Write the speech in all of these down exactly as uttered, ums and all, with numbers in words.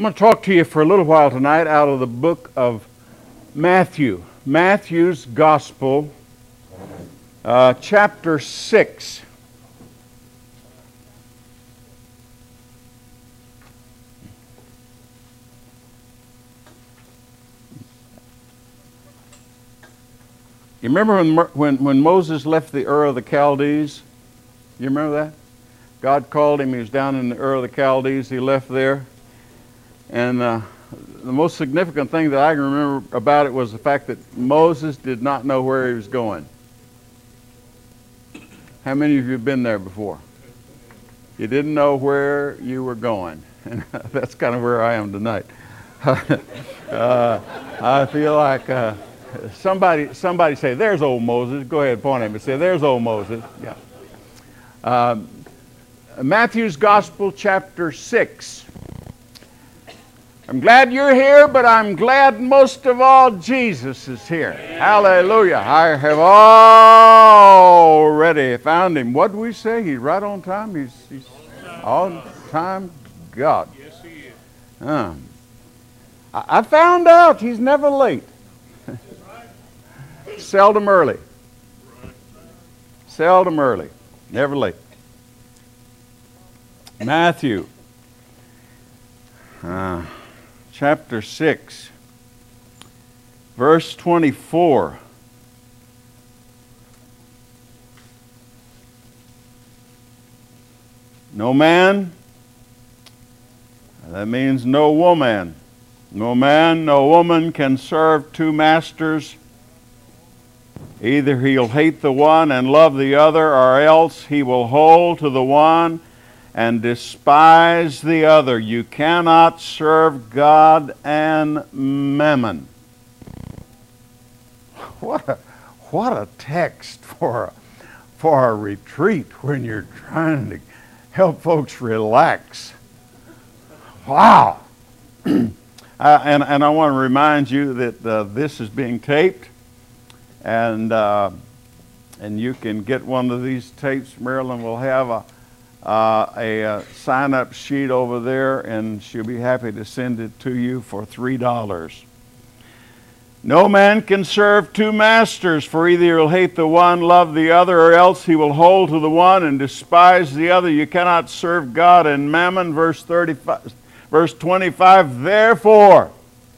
I'm going to talk to you for a little while tonight out of the book of Matthew. Matthew's Gospel, uh, chapter six. You remember when, when, when Moses left the Ur of the Chaldees? You remember that? God called him. He was down in the Ur of the Chaldees. He left there. And uh, the most significant thing that I can remember about it was the fact that Moses did not know where he was going. How many of you have been there before? You didn't know where you were going. And that's kind of where I am tonight. uh, I feel like uh, somebody somebody say, "There's old Moses." Go ahead, point at him and say, "There's old Moses." Yeah. Um, Matthew's Gospel, chapter six. I'm glad you're here, but I'm glad most of all Jesus is here. Hallelujah. I have already found him. What did we say? He's right on time. He's, he's on time God. Yes, he is. Uh, I, I found out he's never late. Seldom early. Seldom early. Never late. Matthew. Uh, Chapter six, verse twenty-four. No man, that means no woman. No man, no woman can serve two masters. Either he'll hate the one and love the other, or else he will hold to the one and despise the other. You cannot serve God and mammon. What a, what a text for a, for a retreat when you're trying to help folks relax. Wow. uh, and, and I want to remind you that uh, this is being taped, and, uh, and you can get one of these tapes. Marilyn will have a Uh, a uh, sign-up sheet over there, and she'll be happy to send it to you for three dollars. No man can serve two masters, for either he will hate the one, love the other, or else he will hold to the one and despise the other. You cannot serve God and mammon. Verse thirty-five, verse twenty-five. Therefore,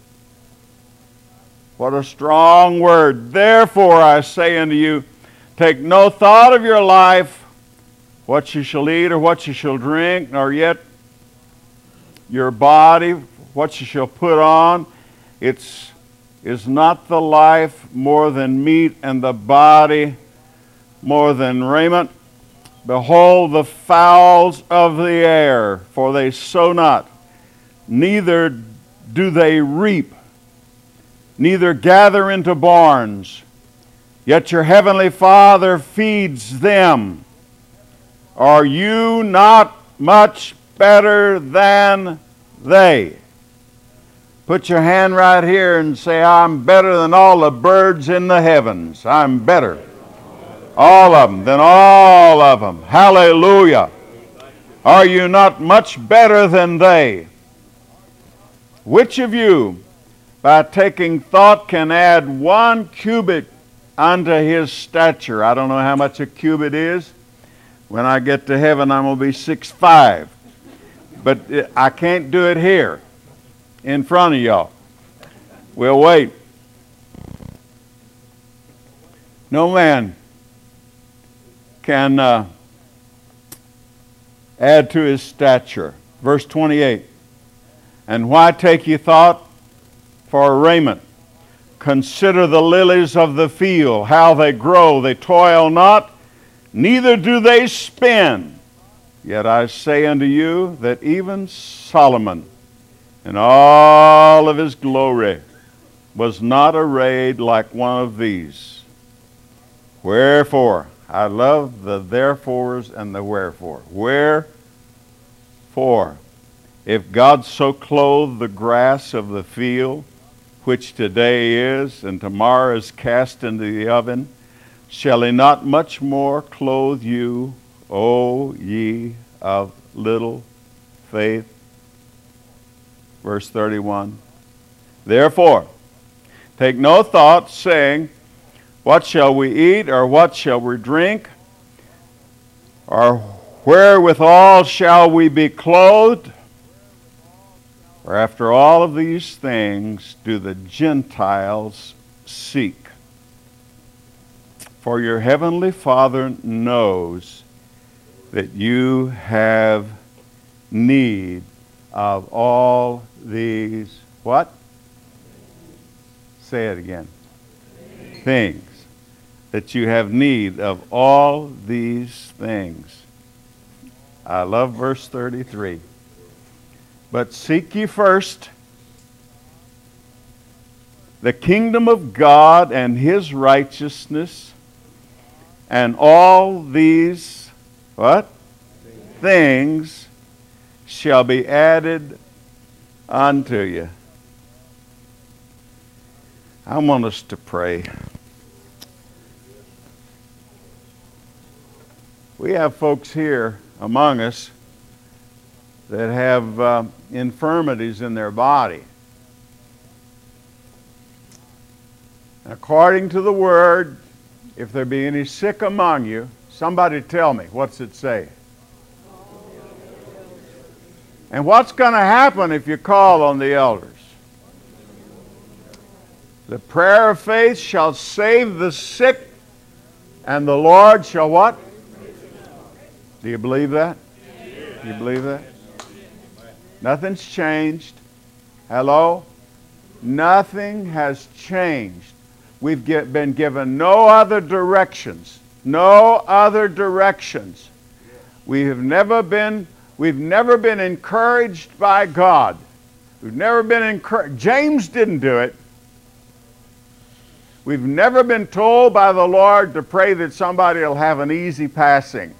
what a strong word. Therefore, I say unto you, take no thought of your life, what you shall eat or what you shall drink, nor yet your body, what you shall put on. It's, is not the life more than meat, and the body more than raiment? Behold the fowls of the air, for they sow not, neither do they reap, neither gather into barns, yet your heavenly Father feeds them. Are you not much better than they? Put your hand right here and say, I'm better than all the birds in the heavens. I'm better. All of them, than all of them. Hallelujah. Are you not much better than they? Which of you, by taking thought, can add one cubit unto his stature? I don't know how much a cubit is. When I get to heaven, I'm going to be six foot five. But I can't do it here in front of y'all. We'll wait. No man can uh, add to his stature. Verse twenty-eight. And why take ye thought for raiment? Consider the lilies of the field, how they grow. They toil not, neither do they spin. Yet I say unto you that even Solomon in all of his glory was not arrayed like one of these. Wherefore, I love the therefores and the wherefore. Wherefore, if God so clothe the grass of the field, which today is and tomorrow is cast into the oven, shall he not much more clothe you, O ye of little faith? Verse thirty-one. Therefore, take no thought, saying, what shall we eat, or what shall we drink, or wherewithal shall we be clothed? For after all of these things do the Gentiles seek. For your heavenly Father knows that you have need of all these, what? Say it again. Things. Things. That you have need of all these things. I love verse thirty-three. But seek ye first the kingdom of God and his righteousness, and all these, what? Things shall be added unto you. I want us to pray. We have folks here among us that have uh, infirmities in their body. According to the word, if there be any sick among you, somebody tell me, what's it say? And what's going to happen if you call on the elders? The prayer of faith shall save the sick, and the Lord shall what? Do you believe that? Do you believe that? Nothing's changed. Hello? Nothing has changed. We've get, been given no other directions. No other directions. We have never been, we've never been encouraged by God. We've never been encouraged. James didn't do it. We've never been told by the Lord to pray that somebody will have an easy passing,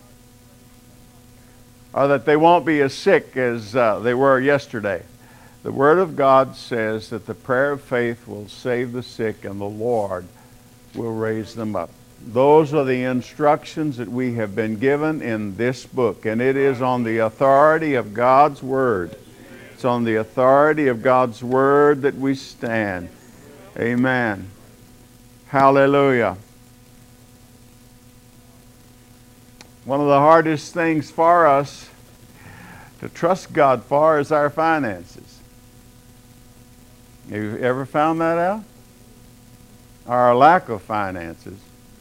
or that they won't be as sick as uh, they were yesterday. The Word of God says that the prayer of faith will save the sick, and the Lord will raise them up. Those are the instructions that we have been given in this book, and it is on the authority of God's Word. It's on the authority of God's Word that we stand. Amen. Hallelujah. One of the hardest things for us to trust God for is our finances. Have you ever found that out? Our lack of finances.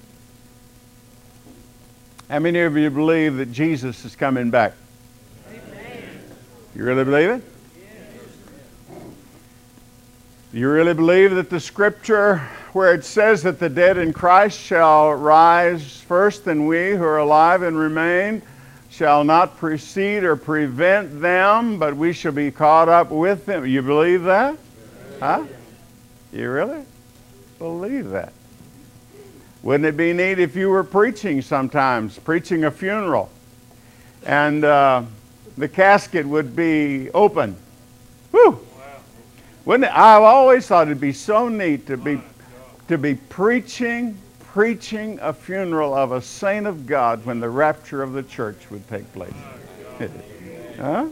How many of you believe that Jesus is coming back? Amen. You really believe it? Yes. Do you really believe that the scripture where it says that the dead in Christ shall rise first, and we who are alive and remain shall not precede or prevent them, but we shall be caught up with them? You believe that? Huh? You really believe that? Wouldn't it be neat if you were preaching sometimes, preaching a funeral, and uh, the casket would be open? Whew! Wouldn't it? I've always thought it'd be so neat to be to be preaching, preaching a funeral of a saint of God when the rapture of the church would take place. Huh?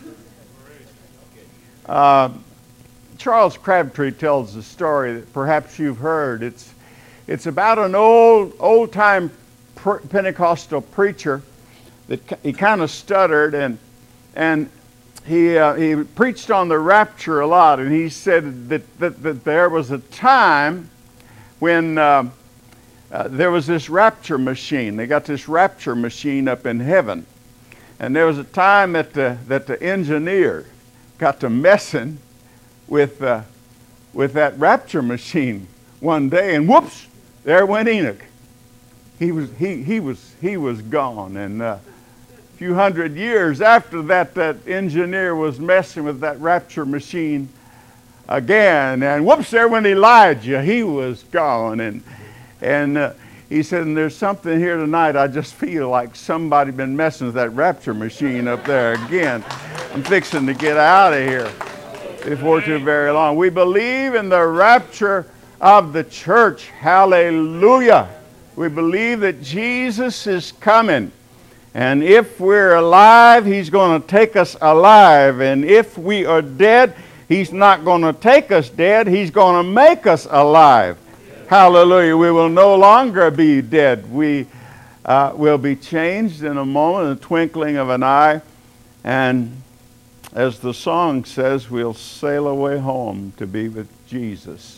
Uh, Charles Crabtree tells a story that perhaps you've heard. It's it's about an old old time Pentecostal preacher that he kind of stuttered, and and he uh, he preached on the rapture a lot, and he said that that, that there was a time when uh, uh, there was this rapture machine. They got this rapture machine up in heaven, and there was a time that the, that the engineer got to messing with uh, with that rapture machine one day, and whoops, there went Enoch. He was he he was he was gone, and uh, a few hundred years after that, that engineer was messing with that rapture machine again, and whoops, there went Elijah. He was gone, and and uh, he said, and there's something here tonight. I just feel like somebody been messing with that rapture machine up there again. I'm fixing to get out of here before too very long. We believe in the rapture of the church. Hallelujah. We believe that Jesus is coming. And if we're alive, He's going to take us alive. And if we are dead, He's not going to take us dead. He's going to make us alive. Hallelujah. We will no longer be dead. We uh, will be changed in a moment, in the twinkling of an eye. And as the song says, we'll sail away home to be with Jesus.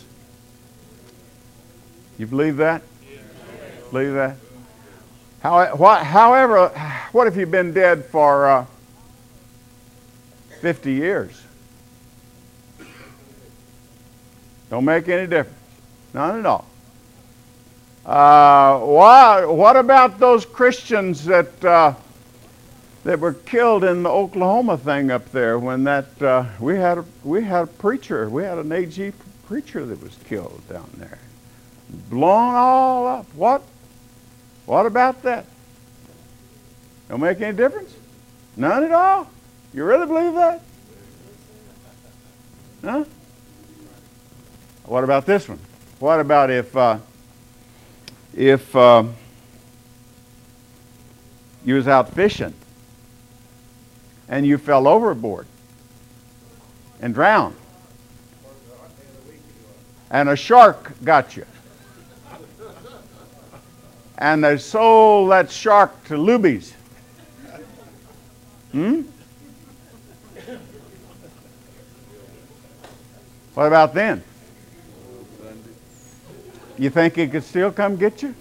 You believe that? Believe that? How, what, however, what if you've been dead for uh, fifty years? Don't make any difference. None at all. Uh, what, what about those Christians that uh, that were killed in the Oklahoma thing up there when that uh, we had a, we had a preacher, we had an A G preacher that was killed down there, blown all up. What? What about that? Don't make any difference? None at all? You really believe that? Huh? What about this one? What about if uh, if uh, you was out fishing and you fell overboard and drowned and a shark got you and they sold that shark to Luby's? Hmm? What about then? You think he could still come get you?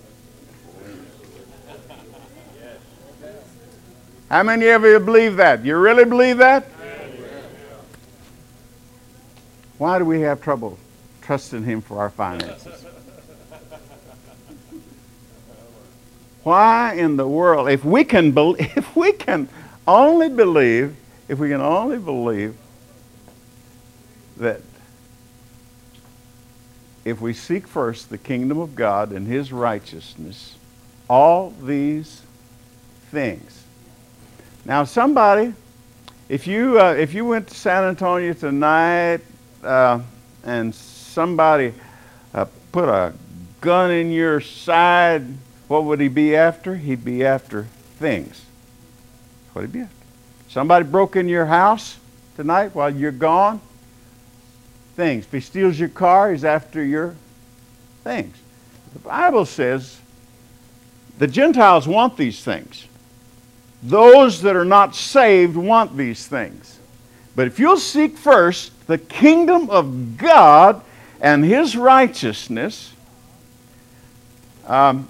How many of you believe that? You really believe that? Why do we have trouble trusting him for our finances? Why in the world, if we can be, if we can only believe, if we can only believe that if we seek first the kingdom of God and his righteousness, all these things. Now somebody, if you uh, if you went to San Antonio tonight uh, and somebody uh, put a gun in your side, what would he be after? He'd be after things. What would he be after? Somebody broke in your house tonight while you're gone? Things. If he steals your car, he's after your things. The Bible says the Gentiles want these things. Those that are not saved want these things. But if you'll seek first the kingdom of God and his righteousness, um,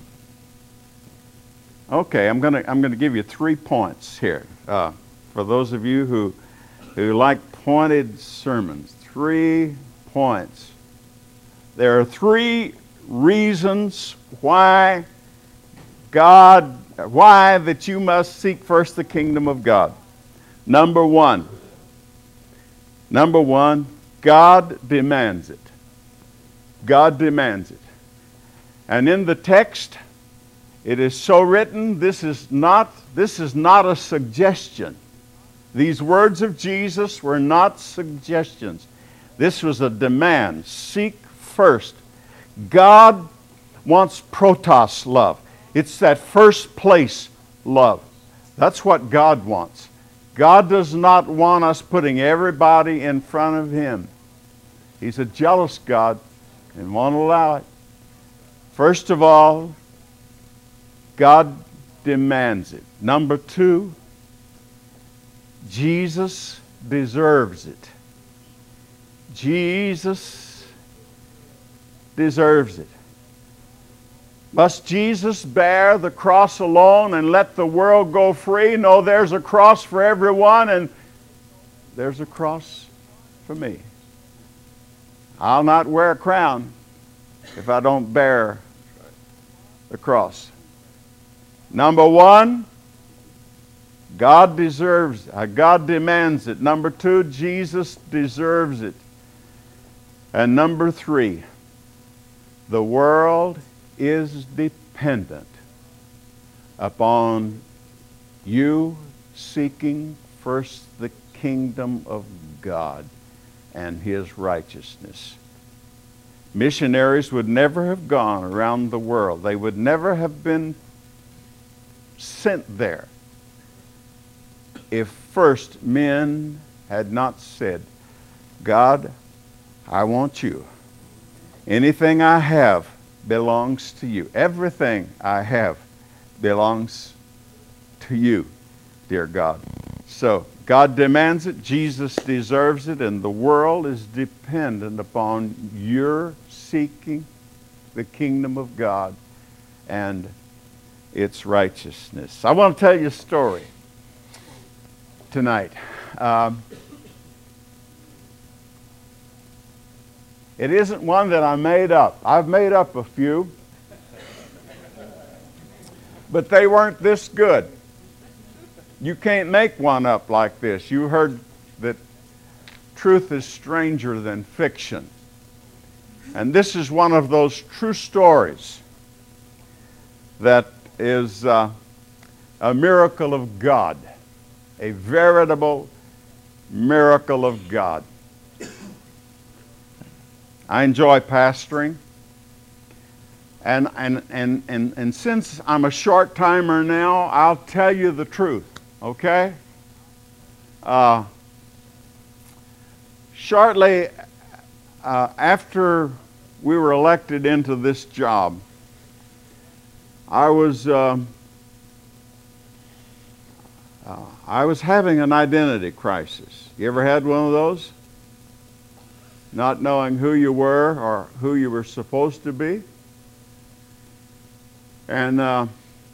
okay, I'm going to I'm going to give you three points here uh, for those of you who who like pointed sermons. Three points. There are three reasons why God, why that you must seek first the kingdom of God. Number one. Number one, God demands it. God demands it. And in the text, it is so written, this is not, this is not a suggestion. These words of Jesus were not suggestions. This was a demand. Seek first. God wants protos love. It's that first place love. That's what God wants. God does not want us putting everybody in front of him. He's a jealous God and won't allow it. First of all, God demands it. Number two, Jesus deserves it. Jesus deserves it. Must Jesus bear the cross alone and let the world go free? No, there's a cross for everyone, and there's a cross for me. I'll not wear a crown if I don't bear the cross. Number one, God deserves, uh, God demands it. Number two, Jesus deserves it. And number three, the world is dependent upon you seeking first the kingdom of God and his righteousness. Missionaries would never have gone around the world. They would never have been sent there if first men had not said, God, I want you. Anything I have belongs to you. Everything I have belongs to you, dear God. So God demands it, Jesus deserves it, and the world is dependent upon your seeking the kingdom of God and its righteousness. I want to tell you a story tonight. Um, it isn't one that I made up. I've made up a few, but they weren't this good. You can't make one up like this. You heard that truth is stranger than fiction. And this is one of those true stories that is uh, a miracle of God, a veritable miracle of God. I enjoy pastoring. And, and, and, and, and since I'm a short timer now, I'll tell you the truth, okay? Uh, shortly uh, after we were elected into this job, I was uh, uh, I was having an identity crisis. You ever had one of those? Not knowing who you were or who you were supposed to be? And uh,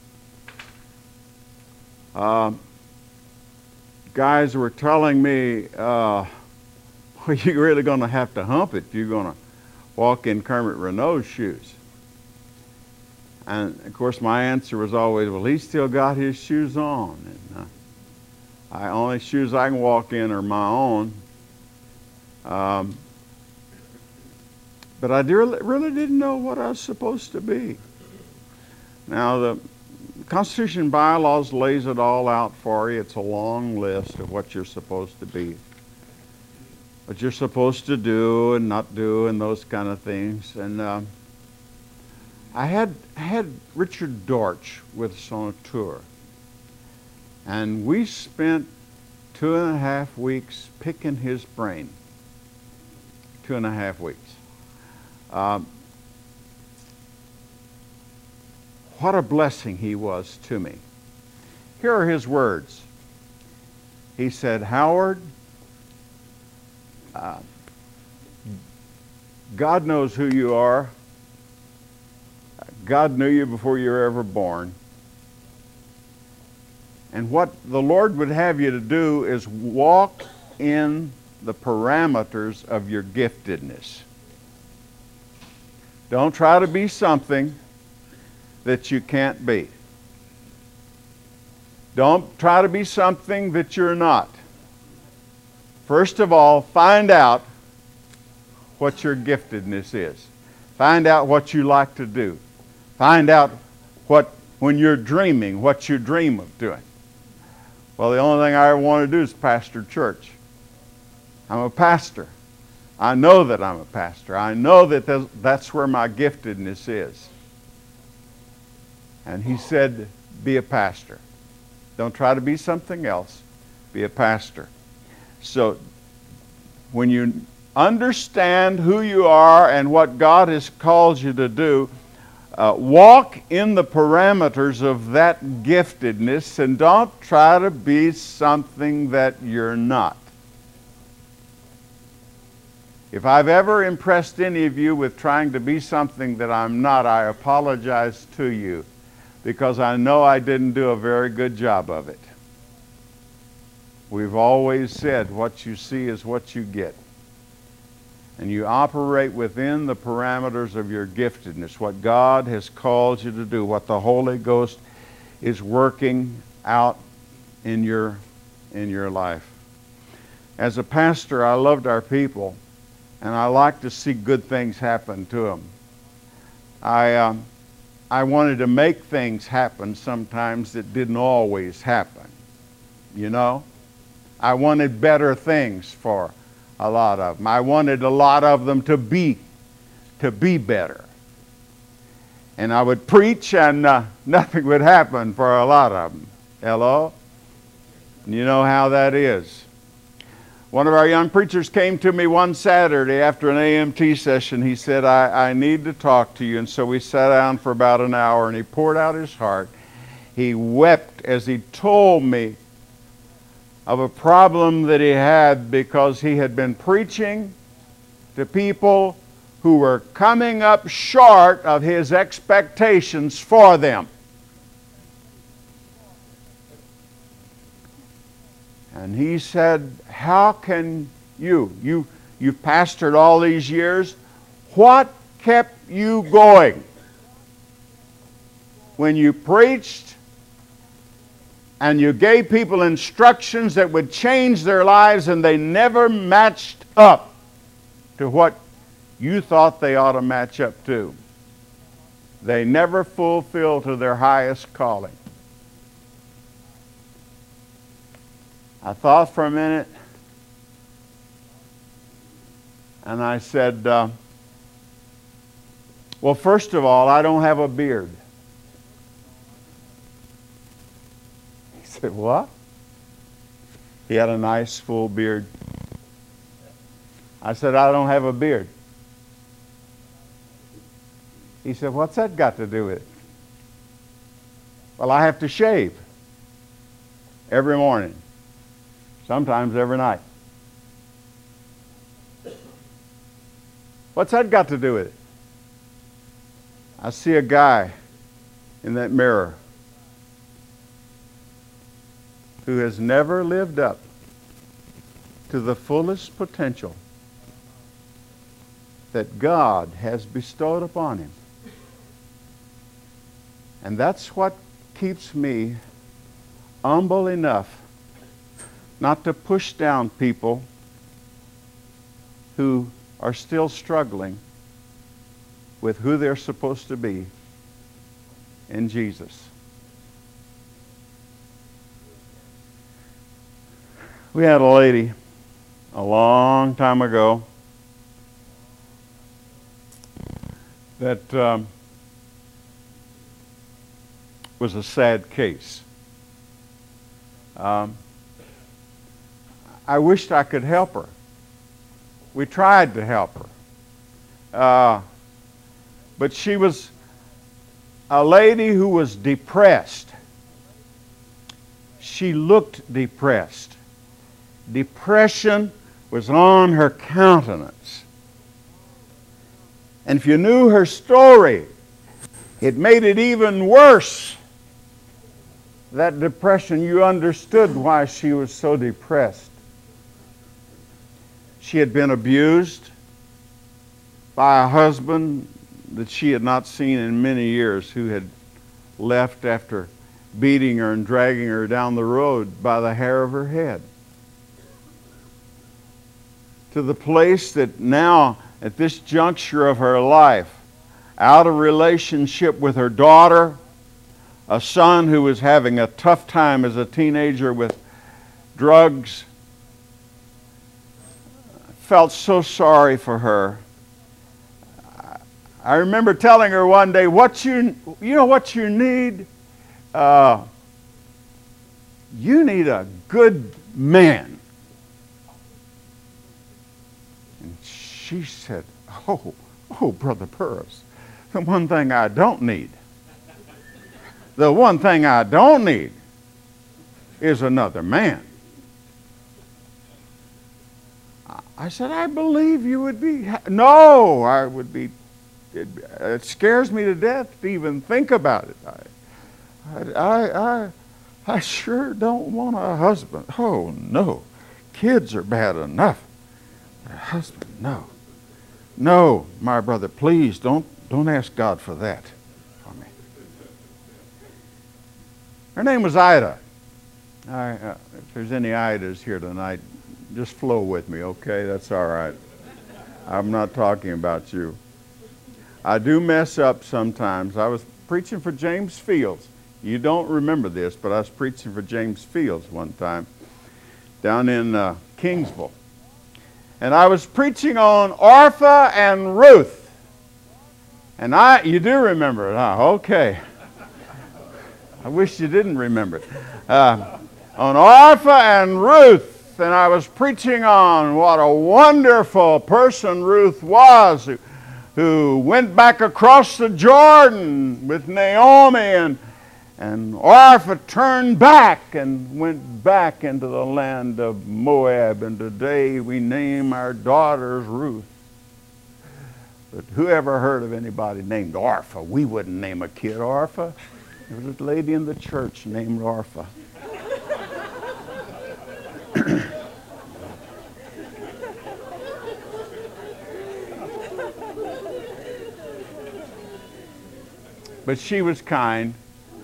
uh, guys were telling me, uh, well, you're really going to have to hump it if you're going to walk in Kermit Renault's shoes. And of course my answer was always, well, he's still got his shoes on. And uh, I only shoes I can walk in are my own. Um, but I really, really didn't know what I was supposed to be. Now the Constitution and bylaws lays it all out for you. It's a long list of what you're supposed to be, what you're supposed to do and not do, and those kind of things. And uh, I had had Richard Dortch with us on a tour, and we spent two and a half weeks picking his brain. Two and a half weeks. Um, what a blessing he was to me. Here are his words. He said, Howard, uh, God knows who you are. God knew you before you were ever born. And what the Lord would have you to do is walk in the parameters of your giftedness. Don't try to be something that you can't be. Don't try to be something that you're not. First of all, find out what your giftedness is. Find out what you like to do. Find out what, when you're dreaming, what you dream of doing. Well, the only thing I ever want to do is pastor church. I'm a pastor. I know that I'm a pastor. I know that that's where my giftedness is. And he said, be a pastor. Don't try to be something else. Be a pastor. So when you understand who you are and what God has called you to do, uh, walk in the parameters of that giftedness and don't try to be something that you're not. If I've ever impressed any of you with trying to be something that I'm not, I apologize to you, because I know I didn't do a very good job of it. We've always said what you see is what you get. And you operate within the parameters of your giftedness, what God has called you to do, what the Holy Ghost is working out in your, in your life. As a pastor, I loved our people, and I like to see good things happen to them. I, um, I wanted to make things happen sometimes that didn't always happen. You know? I wanted better things for a lot of them. I wanted a lot of them to be, to be better. And I would preach and uh, nothing would happen for a lot of them. Hello? You know how that is. One of our young preachers came to me one Saturday after an A M T session. He said, I, I need to talk to you. And so we sat down for about an hour, and he poured out his heart. He wept as he told me of a problem that he had because he had been preaching to people who were coming up short of his expectations for them. And he said, how can you, you, you've pastored all these years, what kept you going? When you preached and you gave people instructions that would change their lives and they never matched up to what you thought they ought to match up to. They never fulfilled to their highest calling. I thought for a minute, and I said, uh, well, first of all, I don't have a beard. He said, what? He had a nice full beard. I said, I don't have a beard. He said, what's that got to do with it? Well, I have to shave every morning. Sometimes every night. What's that got to do with it? I see a guy in that mirror who has never lived up to the fullest potential that God has bestowed upon him. And that's what keeps me humble enough not to push down people who are still struggling with who they're supposed to be in Jesus. We had a lady a long time ago that um, was a sad case. Um, I wished I could help her. We tried to help her. Uh, but she was a lady who was depressed. She looked depressed. Depression was on her countenance. And if you knew her story, it made it even worse. That depression, you understood why she was so depressed. She had been abused by a husband that she had not seen in many years, who had left after beating her and dragging her down the road by the hair of her head. To the place that now, at this juncture of her life, out of relationship with her daughter, a son who was having a tough time as a teenager with drugs, felt so sorry for her. I remember telling her one day, what you, you know what you need? Uh, you need a good man. And she said, oh, oh, Brother Purvis, the one thing I don't need, the one thing I don't need is another man. I said, I believe you would be. Ha- no, I would be. It, it scares me to death to even think about it. I, I, I, I sure don't want a husband. Oh no, kids are bad enough. A husband, no, no, my brother, please don't don't ask God for that for me. Her name was Ida. I, uh, if there's any Idas here tonight, just flow with me, okay? That's all right. I'm not talking about you. I do mess up sometimes. I was preaching for James Fields. You don't remember this, but I was preaching for James Fields one time down in uh, Kingsville. And I was preaching on Orpah and Ruth. And I, you do remember it, huh? Okay. I wish you didn't remember it. Uh, on Orpah and Ruth. and I was preaching on what a wonderful person Ruth was, who, who went back across the Jordan with Naomi, and, and Orpah turned back and went back into the land of Moab, and today we name our daughters Ruth. But who ever heard of anybody named Orpah? We wouldn't name a kid Orpah. There was a lady in the church named Orpah. But she was kind.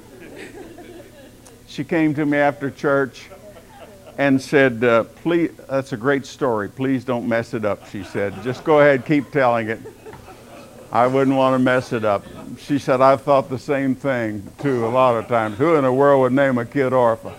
She came to me after church and said, uh, please, that's a great story. Please don't mess it up, she said. Just go ahead, keep telling it. I wouldn't want to mess it up. She said, I thought the same thing, too, a lot of times. Who in the world would name a kid Orpah?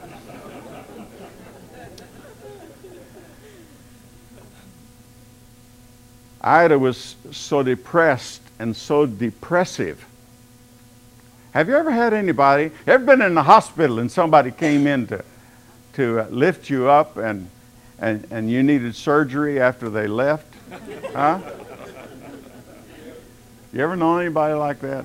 Ida was so depressed and so depressive. Have you ever had anybody, ever been in the hospital and somebody came in to, to lift you up and, and, and you needed surgery after they left? Huh? You ever know anybody like that?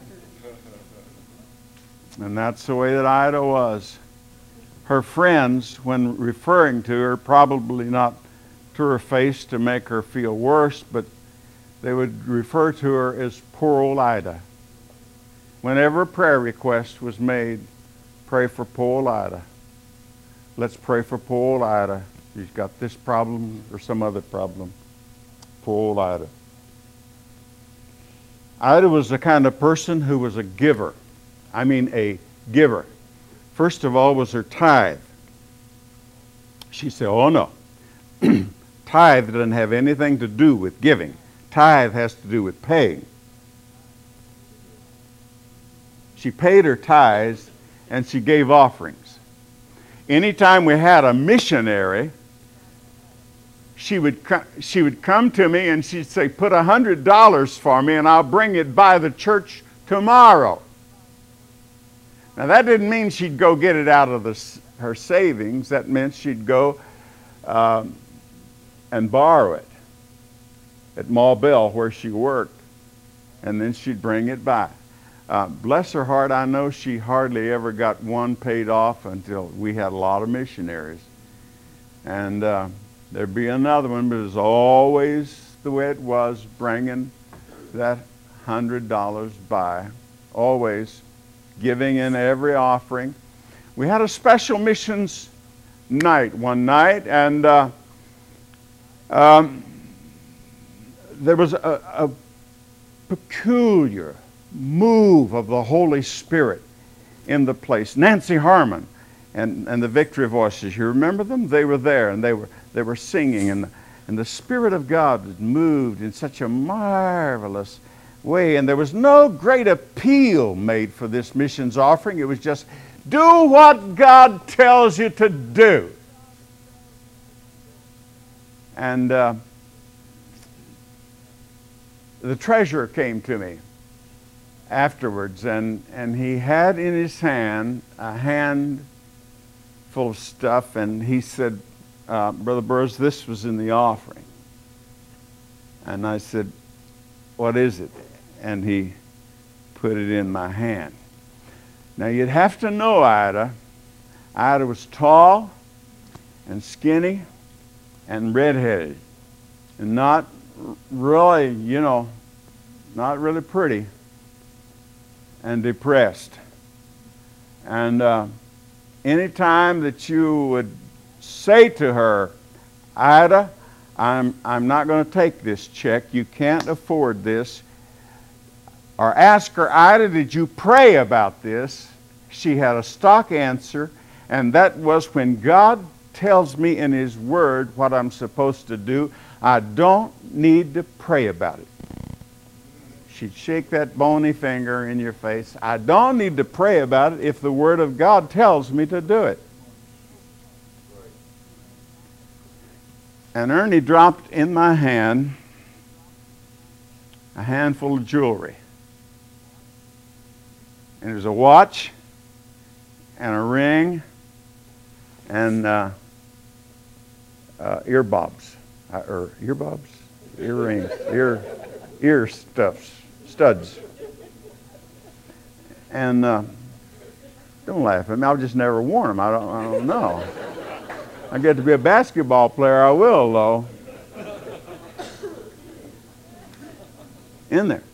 And that's the way that Ida was. Her friends, when referring to her, probably not to her face to make her feel worse, but they would refer to her as poor old Ida. Whenever a prayer request was made, pray for poor old Ida. Let's pray for poor old Ida. She's got this problem or some other problem. Poor old Ida. Ida was the kind of person who was a giver. I mean a giver. First of all was her tithe. She said, oh no, tithe doesn't have anything to do with giving. Tithe has to do with paying. She paid her tithes and she gave offerings. Anytime we had a missionary, she would, co- she would come to me and she'd say, put a hundred dollars for me and I'll bring it by the church tomorrow. Now that didn't mean she'd go get it out of the, her savings. That meant she'd go um, and borrow it at Ma Bell where she worked, and then she'd bring it by. Uh, bless her heart, I know she hardly ever got one paid off until we had a lot of missionaries. And uh, there'd be another one, but it was always the way it was, bringing that hundred dollars by, always giving in every offering. We had a special missions night one night, and uh, um, there was a, a peculiar move of the Holy Spirit in the place. Nancy Harmon and, and the Victory Voices, you remember them? They were there and they were they were singing, and the, and the Spirit of God moved in such a marvelous way, and there was no great appeal made for this missions offering. It was just do what God tells you to do. And uh, the treasurer came to me afterwards, and, and he had in his hand a handful of stuff, and he said, uh, Brother Burrs, this was in the offering. And I said, what is it? And he put it in my hand. Now you'd have to know Ida. Ida was tall and skinny and redheaded and not really, you know, not really pretty, and depressed. And uh, anytime that you would say to her, Ida, I'm, I'm not going to take this check, you can't afford this, or ask her, Ida, did you pray about this? She had a stock answer, and that was, when God tells me in His Word what I'm supposed to do, I don't need to pray about it. She'd shake that bony finger in your face. I don't need to pray about it if the Word of God tells me to do it. And Ernie dropped in my hand a handful of jewelry. And there's a watch and a ring and uh, uh, earbobs, uh, or earbobs, earrings, ear, ear stuffs, studs. And uh, don't laugh at me. I've just never worn them. I don't, I don't know. I get to be a basketball player, I will, though. In there.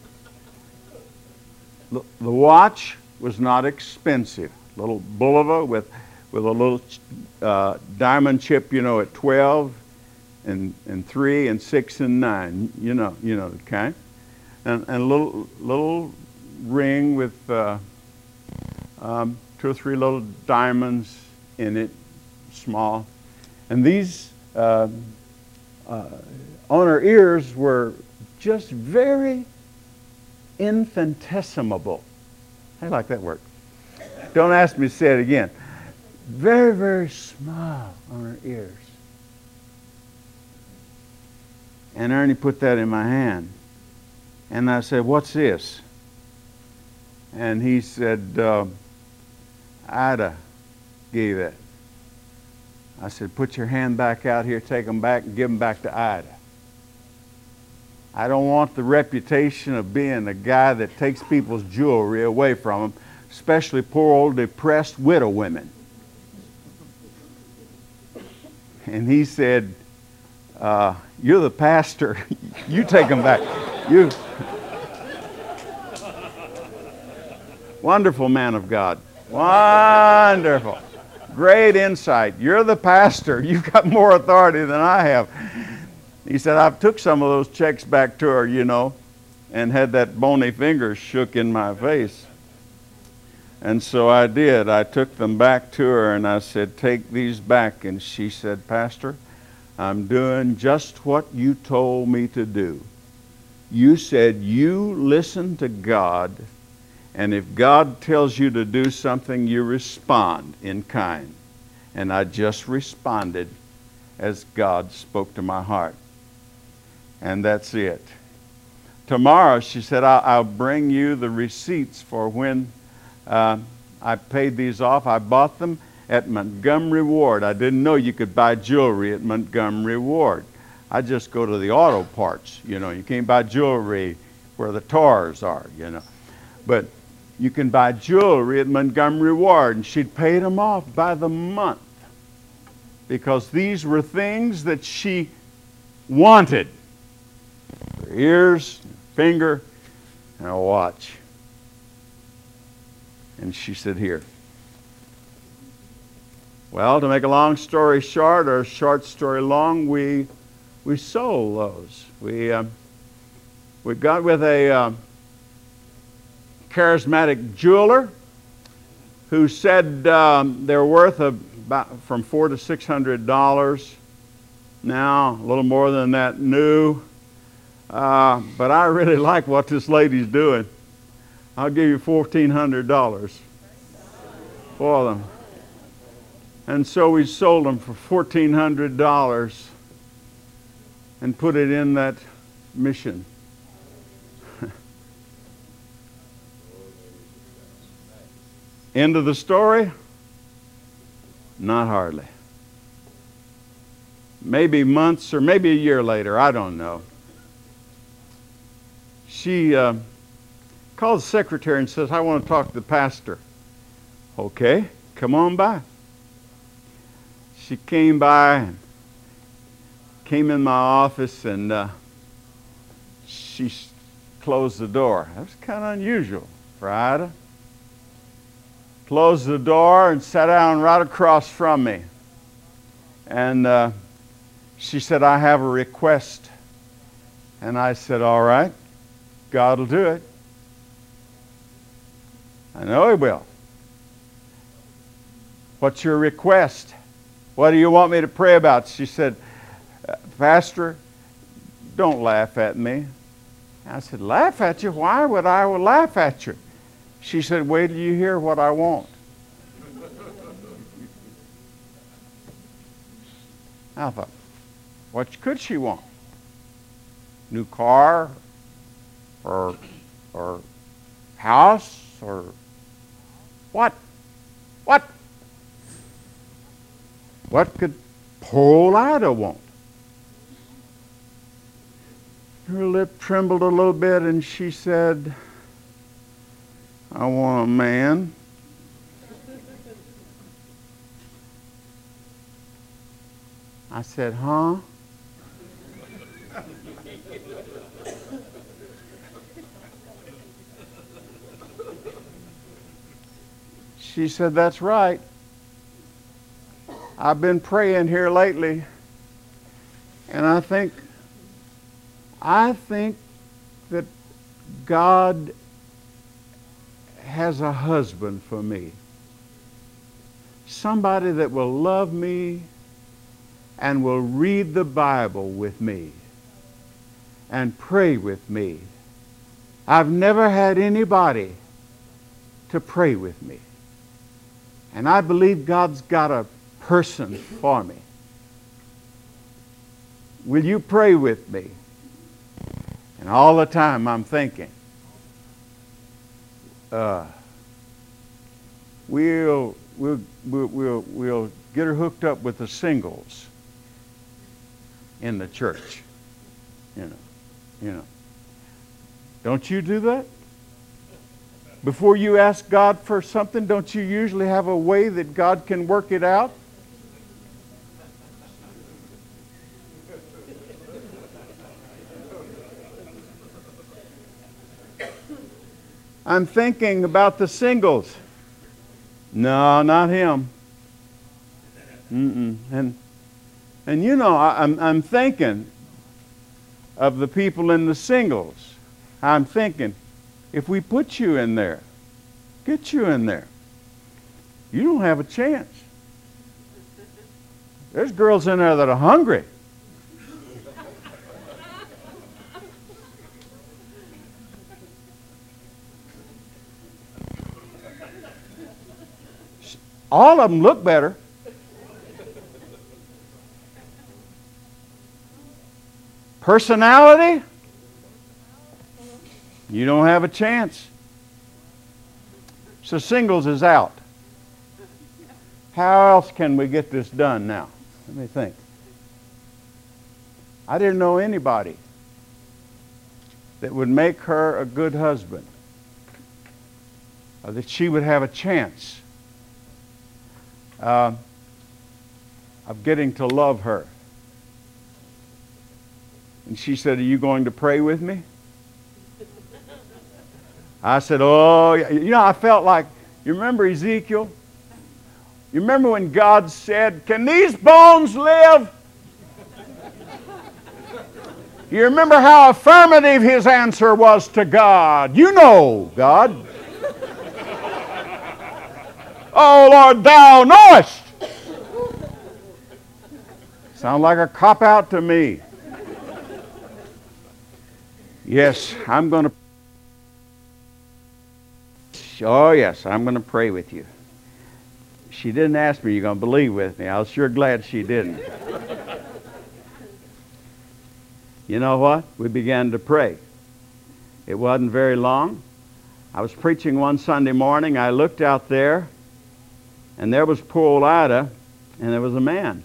The, the watch was not expensive. Little Bulova with with a little uh, diamond chip, you know, at twelve and and three and six and nine. You know, you know the kind. And and a little little ring with uh, um, two or three little diamonds in it, small. And these uh, uh, on her ears were just very infinitesimal. I like that word. Don't ask me to say it again. Very, very small on her ears. And Ernie put that in my hand. And I said, "What's this?" And he said, uh, "Ida gave it." I said, "Put your hand back out here, take them back, and give them back to Ida. I don't want the reputation of being the guy that takes people's jewelry away from them, especially poor old depressed widow women." And he said, uh, "You're the pastor. You take them back. You." Wonderful man of God. Wonderful. Great insight. You're the pastor. You've got more authority than I have. He said, "I've took some of those checks back to her, you know, and had that bony finger shook in my face." And so I did. I took them back to her and I said, "Take these back." And she said, "Pastor, I'm doing just what you told me to do. You said you listen to God, and if God tells you to do something, you respond in kind." And I just responded as God spoke to my heart. And that's it. Tomorrow, she said, I'll, I'll bring you the receipts for when uh, I paid these off. I bought them at Montgomery Ward. I didn't know you could buy jewelry at Montgomery Ward. I just go to the auto parts. You know, you can't buy jewelry where the tars are, you know. But you can buy jewelry at Montgomery Ward. And she'd paid them off by the month because these were things that she wanted. Her ears, finger, and a watch. And she said, "Here." Well, to make a long story short, or a short story long, we we sold those. We uh, we got with a uh, charismatic jeweler who said um, they're worth about from four to six hundred dollars. Now a little more than that new. Uh, but I really like what this lady's doing. I'll give you fourteen hundred dollars for them. And so we sold them for fourteen hundred dollars and put it in that mission. End of the story? Not hardly. Maybe months or maybe a year later, I don't know. She uh, calls the secretary and says, "I want to talk to the pastor." "Okay, come on by." She came by and came in my office, and uh, she closed the door. That was kind of unusual for Ida. Closed the door and sat down right across from me. And uh, she said, "I have a request." And I said, "All right. God will do it." "I know He will." "What's your request? What do you want me to pray about?" She said, "Pastor, don't laugh at me." I said, "Laugh at you? Why would I laugh at you?" She said, "Wait till you hear what I want." I thought, what could she want? New car? Or, or house, or what? What? What could Poor old Ida won't. Her lip trembled a little bit and she said, I want a man. I said, huh? She said, that's right. I've been praying here lately, and I think, I think that God has a husband for me. Somebody that will love me and will read the Bible with me and pray with me. I've never had anybody to pray with me. And I believe God's got a person for me. Will you pray with me? And all the time I'm thinking, uh, we'll, we'll, we'll, we'll, we'll get her hooked up with the singles in the church. You know, you know. Don't you do that? Before you ask God for something, don't you usually have a way that God can work it out? I'm thinking about the singles. No, not him. Mm-mm. And and you know, I, I'm I'm thinking of the people in the singles. I'm thinking, if we put you in there, get you in there, you don't have a chance. There's girls in there that are hungry. All of them look better. Personality, you don't have a chance. So singles is out. How else can we get this done now? Let me think. I didn't know anybody that would make her a good husband, or that she would have a chance uh, of getting to love her. And she said, are you going to pray with me? I said, oh, you know, I felt like, you remember Ezekiel? You remember when God said, can these bones live? You remember how affirmative his answer was to God. You know, God. Oh, Lord, thou knowest. Sound like a cop-out to me. Yes, I'm going to. Oh, yes, I'm going to pray with you. She didn't ask me, you're going to believe with me. I was sure glad she didn't. You know what? We began to pray. It wasn't very long. I was preaching one Sunday morning. I looked out there, and there was poor old Ida, and there was a man.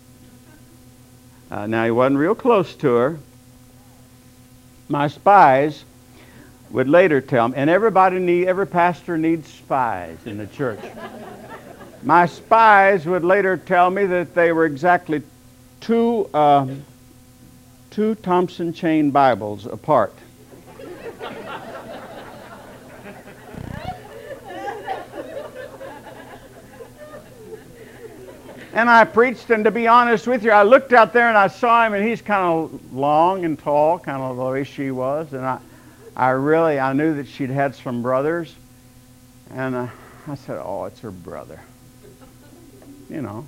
Uh, now, he wasn't real close to her. My spies would later tell me, and everybody need, every pastor needs spies in the church. My spies would later tell me that they were exactly two, uh, two Thompson Chain Bibles apart. And I preached, and to be honest with you, I looked out there and I saw him, and he's kind of long and tall, kind of the way she was. And I, I really, I knew that she'd had some brothers. And uh, I said, oh, it's her brother. You know,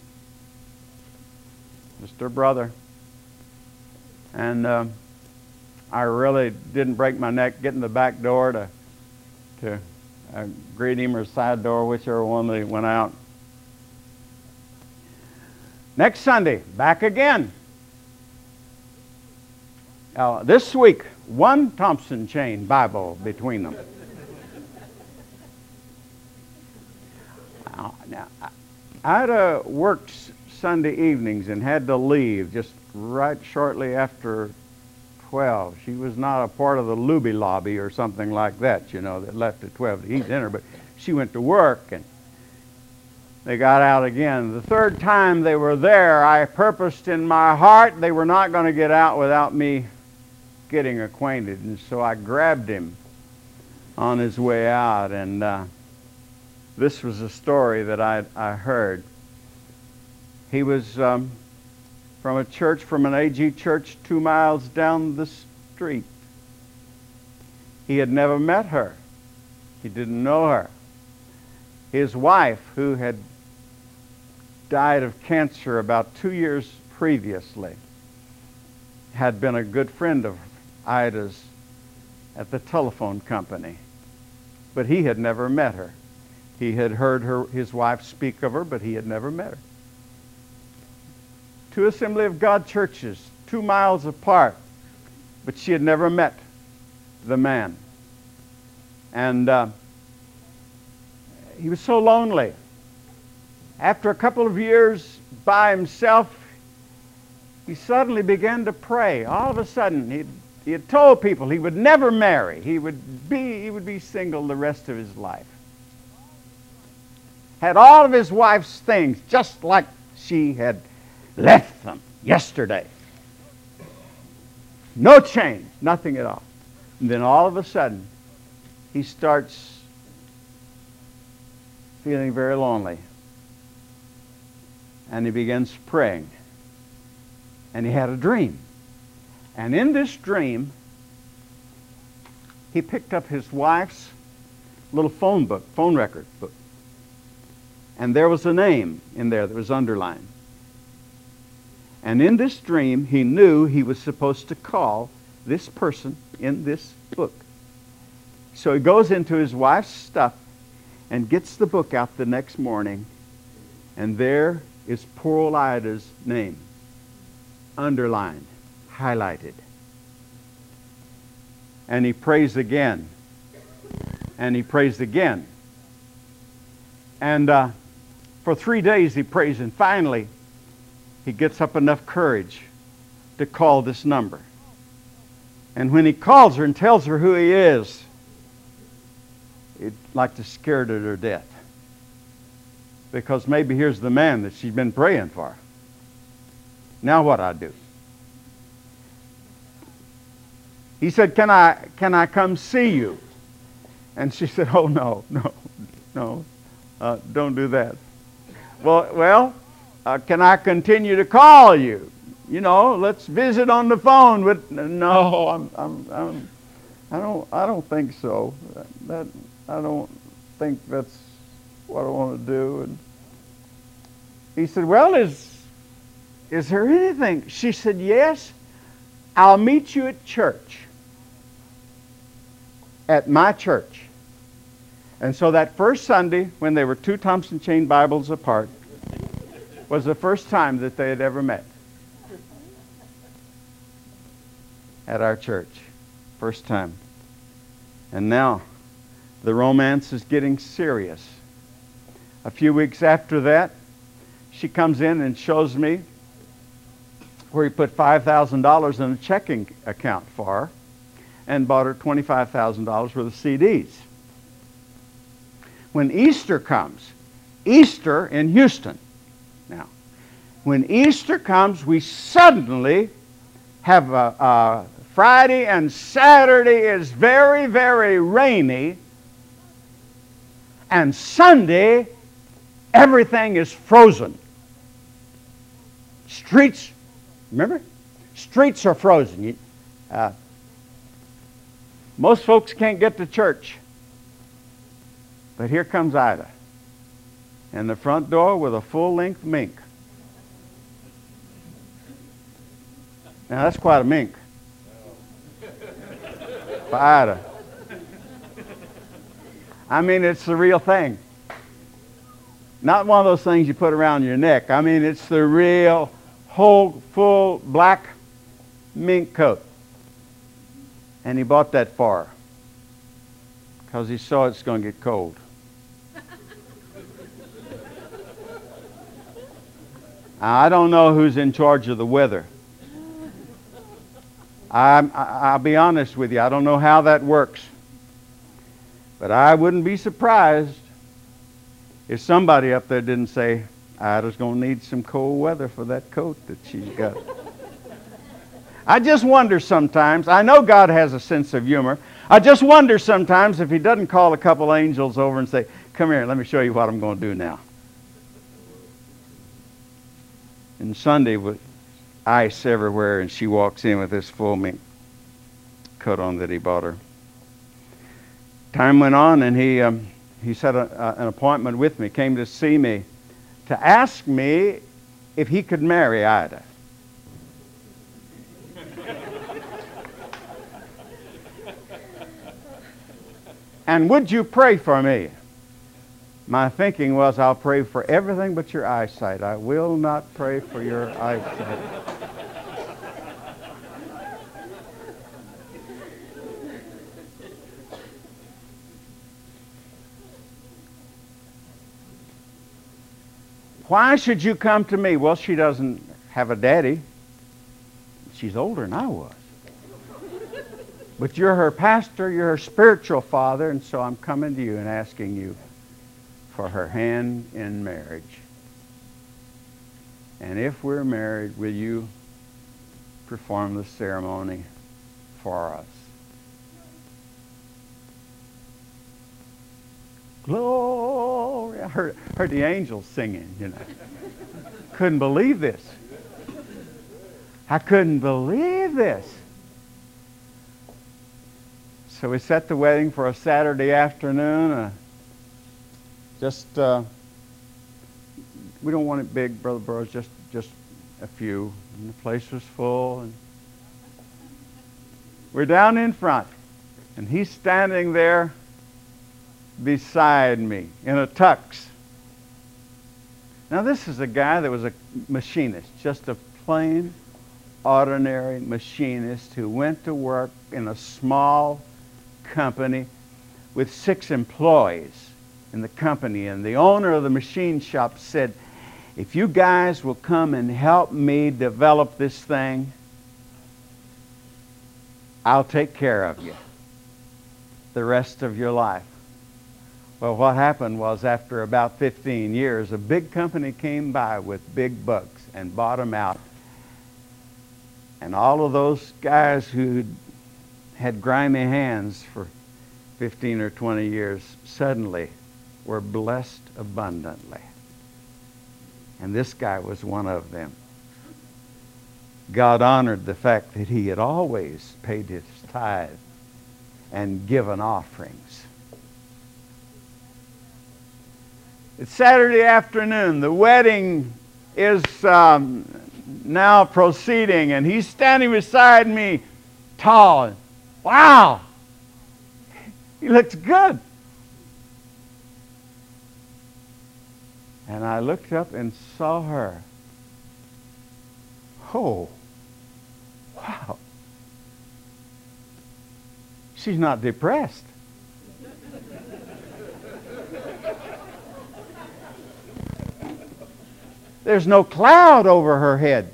just her brother. And uh, I really didn't break my neck getting the back door to, to uh, greet him, or side door, whichever one they went out. Next Sunday, back again. Uh, this week, one Thompson Chain Bible between them. Uh, now, Ida worked Sunday evenings and had to leave just right shortly after twelve. She was not a part of the Luby lobby or something like that, you know, that left at twelve to eat dinner, but she went to work and they got out again. The third time they were there, I purposed in my heart they were not going to get out without me getting acquainted. And so I grabbed him on his way out. And uh, this was a story that I, I heard. He was um, from a church, from an A G church two miles down the street. He had never met her. He didn't know her. His wife, who had died of cancer about two years previously, had been a good friend of Ida's at the telephone company. But he had never met her. He had heard her, his wife speak of her, but he had never met her. Two Assembly of God churches, two miles apart, but she had never met the man. And uh, he was so lonely. After a couple of years by himself, he suddenly began to pray. All of a sudden, he he had told people he would never marry. He would be he would be single the rest of his life. Had all of his wife's things just like she had left them yesterday. No change, nothing at all. And then all of a sudden, he starts feeling very lonely. And he begins praying. And he had a dream. And in this dream, he picked up his wife's little phone book, phone record book. And there was a name in there that was underlined. And in this dream, he knew he was supposed to call this person in this book. So he goes into his wife's stuff and gets the book out the next morning. And there is poor old Ida's name, underlined, highlighted. And he prays again. And he prays again. And uh, for three days he prays, and finally he gets up enough courage to call this number. And when he calls her and tells her who he is, it like to scared her to death. Because maybe here's the man that she's been praying for. Now what I do? He said, can I, can I come see you? And she said, oh, no, no, no, uh, don't do that. Well, well, uh, can I continue to call you? You know, let's visit on the phone. But no, I'm, I'm, I'm, I don't, I don't think so. That, I don't think that's what I want to do. And he said, well, is, is there anything? She said, yes, I'll meet you at church. At my church. And so that first Sunday, when they were two Thompson Chain Bibles apart, was the first time that they had ever met. At our church. First time. And now, the romance is getting serious. A few weeks after that, she comes in and shows me where he put five thousand dollars in a checking account for her and bought her twenty-five thousand dollars worth of C Ds. When Easter comes, Easter in Houston, now, when Easter comes, we suddenly have a, a Friday and Saturday is very, very rainy, and Sunday, everything is frozen. Streets, remember? Streets are frozen. You, uh, most folks can't get to church. But here comes Ida. And the front door with a full-length mink. Now that's quite a mink. For Ida. I mean, it's the real thing. Not one of those things you put around your neck. I mean, it's the real, whole, full black mink coat. And he bought that for her. Because he saw it's going to get cold. I don't know who's in charge of the weather. I'm, I- I'll be honest with you, I don't know how that works. But I wouldn't be surprised if somebody up there didn't say, Ida's going to need some cold weather for that coat that she's got. I just wonder sometimes, I know God has a sense of humor, I just wonder sometimes if He doesn't call a couple angels over and say, come here, let me show you what I'm going to do now. And Sunday with ice everywhere, and she walks in with this full mink coat on that he bought her. Time went on, and he um, he set a, a, an appointment with me, came to see me, to ask me if he could marry Ida. And would you pray for me? My thinking was, I'll pray for everything but your eyesight. I will not pray for your eyesight. Why should you come to me? Well, she doesn't have a daddy. She's older than I was. But you're her pastor, you're her spiritual father, and so I'm coming to you and asking you for her hand in marriage. And if we're married, will you perform the ceremony for us? Glory. I heard, heard the angels singing, you know. Couldn't believe this. I couldn't believe this. So we set the wedding for a Saturday afternoon. Uh, just, uh, we don't want it big, Brother Burroughs, just, just a few. And the place was full. And we're down in front, and he's standing there beside me in a tux. Now this is a guy that was a machinist, just a plain, ordinary machinist who went to work in a small company with six employees in the company, and the owner of the machine shop said, if you guys will come and help me develop this thing, I'll take care of you the rest of your life. Well, what happened was, after about fifteen years, a big company came by with big bucks and bought them out. And all of those guys who had grimy hands for fifteen or twenty years suddenly were blessed abundantly. And this guy was one of them. God honored the fact that he had always paid his tithe and given offerings. It's Saturday afternoon. The wedding is um, now proceeding, and he's standing beside me, tall. Wow! He looks good. And I looked up and saw her. Oh, wow. She's not depressed. There's no cloud over her head.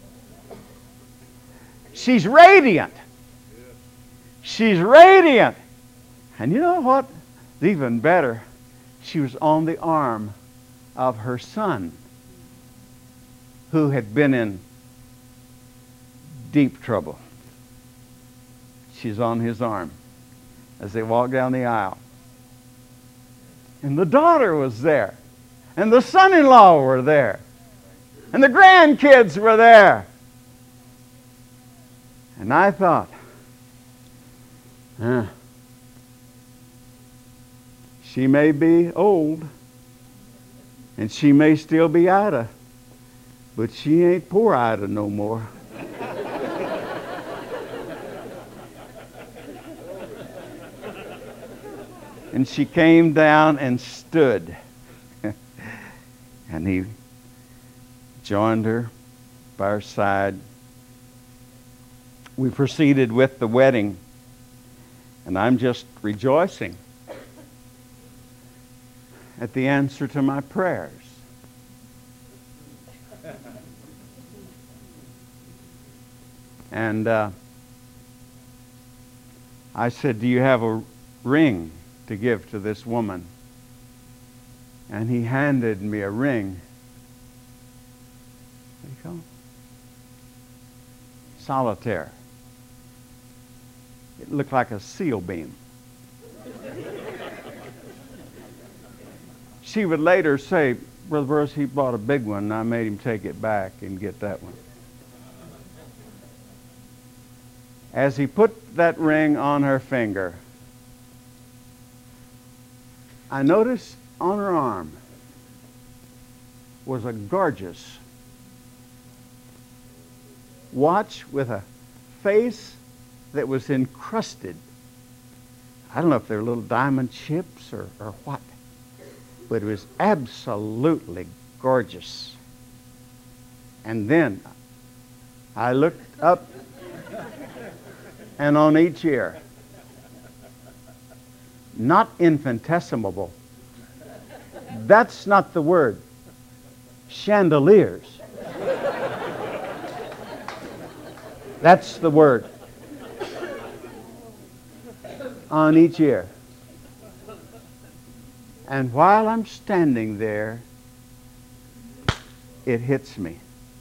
She's radiant. She's radiant. And you know what? Even better, she was on the arm of her son, who had been in deep trouble. She's on his arm as they walk down the aisle. And the daughter was there. And the son-in-law were there. And the grandkids were there. And I thought, huh, she may be old, and she may still be Ida, but she ain't poor Ida no more. And she came down and stood. And he joined her by her side. We proceeded with the wedding, and I'm just rejoicing at the answer to my prayers. And uh, I said, do you have a ring to give to this woman? And he handed me a ring. There you go. Solitaire. It looked like a seal beam. She would later say, Brother Burris, he bought a big one, and I made him take it back and get that one. As he put that ring on her finger, I noticed on her arm was a gorgeous watch with a face that was encrusted. I don't know if they were little diamond chips or, or what, but it was absolutely gorgeous. And then I looked up, and on each ear, not infinitesimal, that's not the word, chandeliers. That's the word. On each ear. And while I'm standing there, it hits me.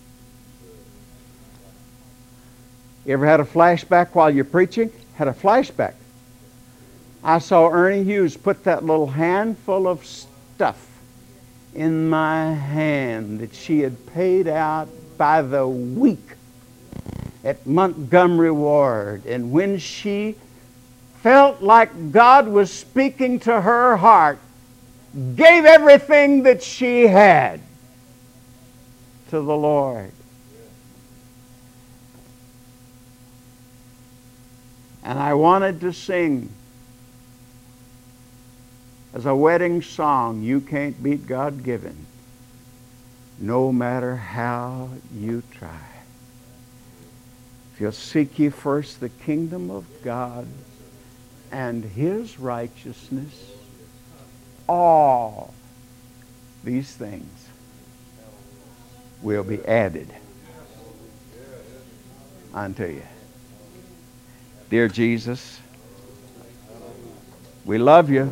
You ever had a flashback while you're preaching? Had a flashback. I saw Ernie Hughes put that little handful of stuff in my hand that she had paid out by the week at Montgomery Ward. And when she felt like God was speaking to her heart, gave everything that she had to the Lord. And I wanted to sing as a wedding song, you can't beat God given, no matter how you try. If you'll seek ye first the kingdom of God and His righteousness, all these things will be added unto you. Dear Jesus, we love you.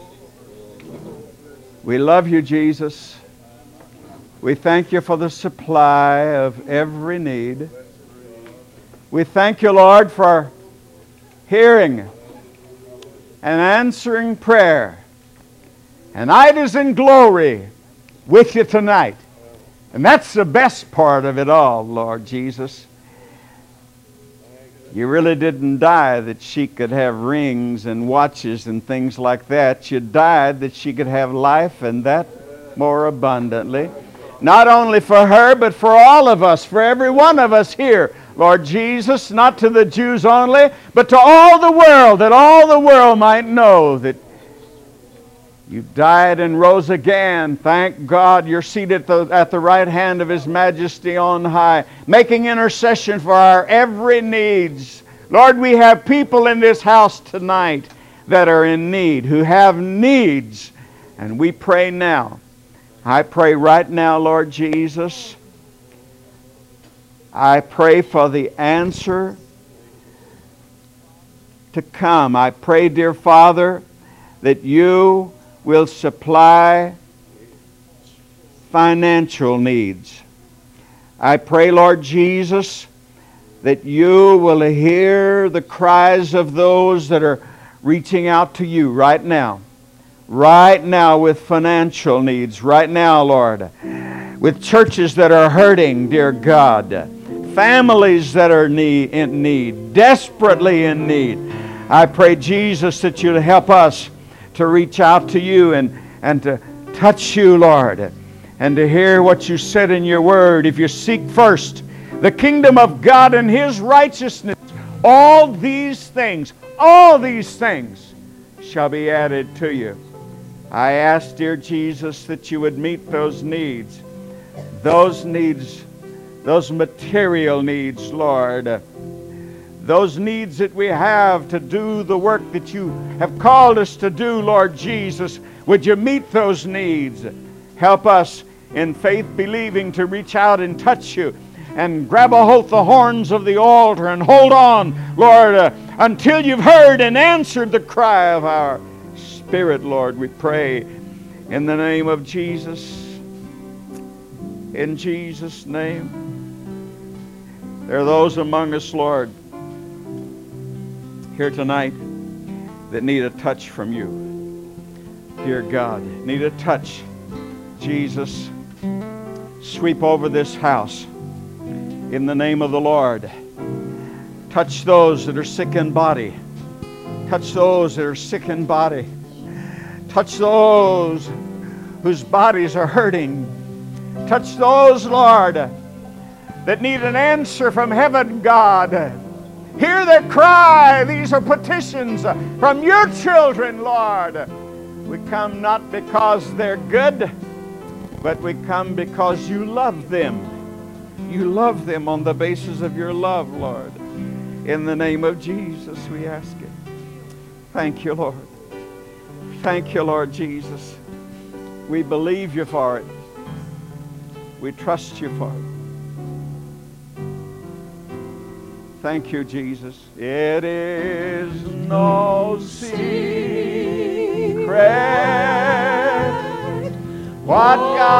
We love you, Jesus. We thank you for the supply of every need. We thank you, Lord, for hearing and answering prayer. And it is in glory with you tonight. And that's the best part of it all, Lord Jesus. You really didn't die that she could have rings and watches and things like that. You died that she could have life, and that more abundantly. Not only for her, but for all of us, for every one of us here. Lord Jesus, not to the Jews only, but to all the world, that all the world might know that you died and rose again. Thank God you're seated at the, at the right hand of His Majesty on high, making intercession for our every needs. Lord, we have people in this house tonight that are in need, who have needs. And we pray now. I pray right now, Lord Jesus, I pray for the answer to come. I pray, dear Father, that you will supply financial needs. I pray, Lord Jesus, that you will hear the cries of those that are reaching out to you right now. Right now with financial needs. Right now, Lord. With churches that are hurting, dear God. Families that are in need. Desperately in need. I pray, Jesus, that you'll help us to reach out to you and, and to touch you, Lord, and to hear what you said in your word. If you seek first the kingdom of God and His righteousness, all these things, all these things shall be added to you. I ask, dear Jesus, that you would meet those needs, those needs, those material needs, Lord, those needs that we have to do the work that you have called us to do, Lord Jesus. Would you meet those needs? Help us in faith believing to reach out and touch you. and grab a hold the horns of the altar and hold on, Lord, uh, until you've heard and answered the cry of our spirit, Lord. We pray in the name of Jesus. In Jesus' name. There are those among us, Lord, here tonight that need a touch from you. Dear God, need a touch. Jesus, sweep over this house in the name of the Lord. Touch those that are sick in body. Touch those that are sick in body. Touch those whose bodies are hurting. Touch those, Lord, that need an answer from heaven, God. Hear their cry. These are petitions from your children, Lord. We come not because they're good, but we come because you love them. You love them on the basis of your love, Lord. In the name of Jesus, we ask it. Thank you, Lord. Thank you, Lord Jesus. We believe you for it. We trust you for it. Thank you, Jesus. It is no secret what God